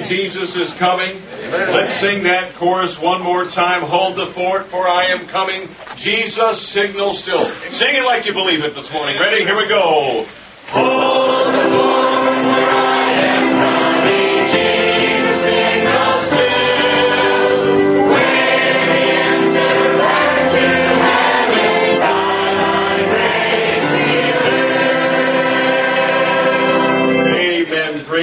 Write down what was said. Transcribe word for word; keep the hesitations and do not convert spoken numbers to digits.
Jesus is coming. Let's sing that chorus one more time. Hold the fort, for I am coming. Jesus signals still. Sing it like you believe it this morning. Ready? Here we go. Hold the fort.